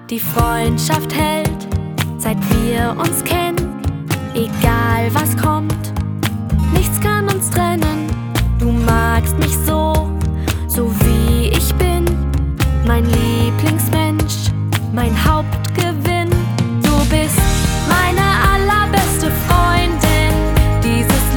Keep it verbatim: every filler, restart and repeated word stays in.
Die Freundschaft hält, seit wir uns kennen, egal was kommt.